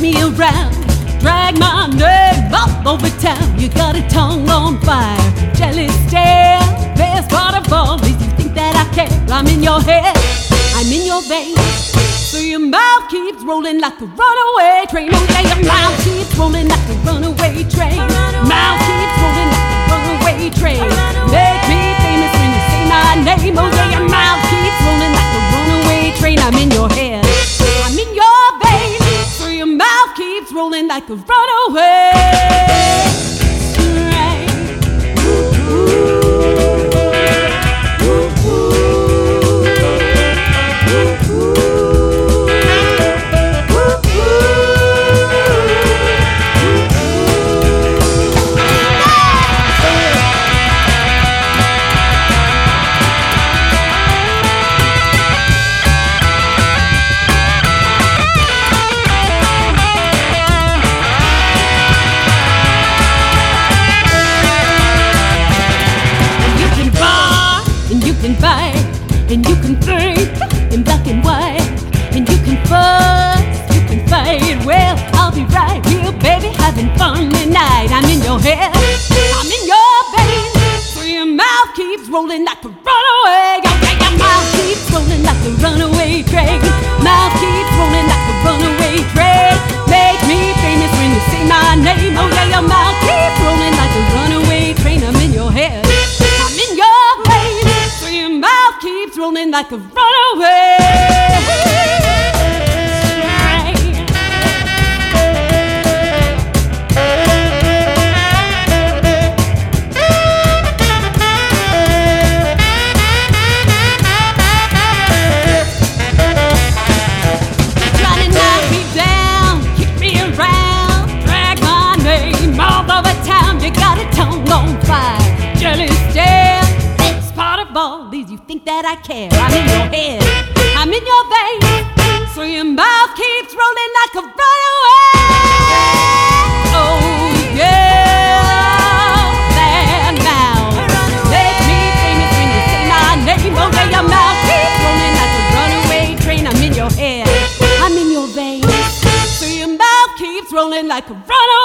me around, drag my name all over town. You got a tongue on fire, jealous stare. Best part of all is you think that I care. I'm in your head, I'm in your veins. So your mouth keeps rolling like a runaway train. Oh yeah, your mouth keeps rolling like a runaway train. Mouth keeps rolling like a runaway train. Make me famous when you say my name. Oh yeah, your mouth keeps rolling like a runaway train. I'm in your head, I'm in your veins. So your mouth keeps rolling like a runaway train. And you can think in black and white, and you can fuss, you can fight. Well, I'll be right here, baby, having fun tonight. I'm in your head, I'm in your veins. So your mouth keeps rolling like a runaway. Okay, your mouth keeps rolling like a runaway train. Mouth keeps rolling like a runaway train. Make me famous when you say my name. Oh yeah, your mouth keeps rolling like a runaway train. I'm in your head, I'm in your veins. So your mouth keeps rolling like a runaway train. Try to knock me down, kick me around, drag my name all over town. You got a tongue on fire, jealous stare. Part of all these, you think that I care. I'm in your head, I'm in your veins. So your mouth keeps rolling like a runaway. Oh yeah, that mouth make me famous when you say my name. Oh yeah, your mouth keeps rolling like a runaway train. I'm in your head, I'm in your veins. So your mouth keeps rolling like a runaway